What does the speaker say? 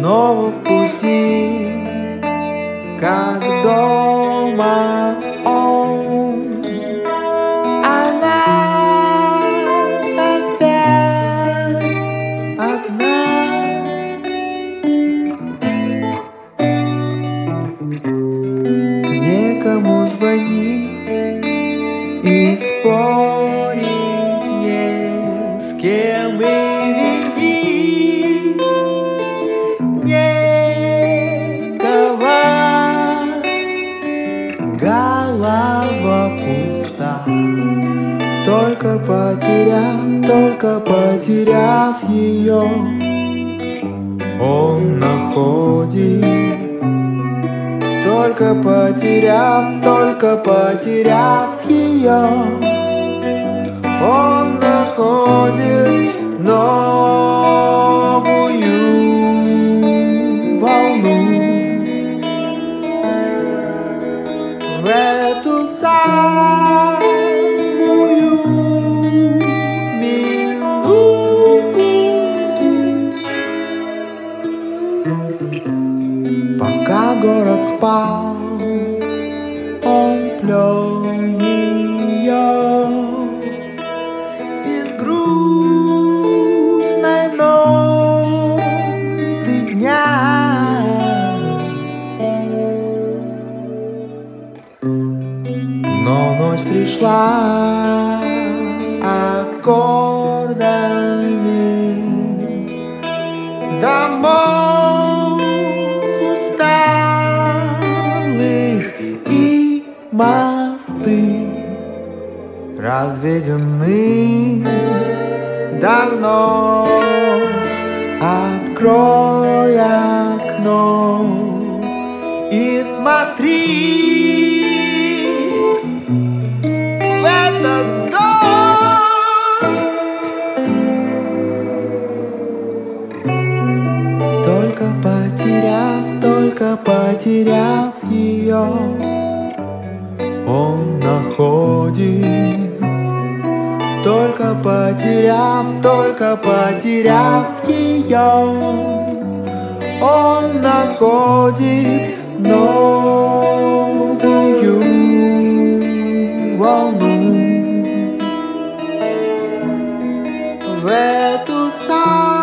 снова в пути, как дома он. Она опять одна. Некому звонить и спорить не с кем, и винить некого. Голова пуста, только потеряв ее, он находит. Только потеряв ее, он находит новую волну. В эту самую минуту, пока город спал, он плел ее из грустной ноты дня. Но ночь пришла аккордами домов усталых, и мосты разведены давно. Открой окно и смотри в этот дом. Только потеряв ее, он находит. Только потеряв ее, он находит новую волну. В эту самую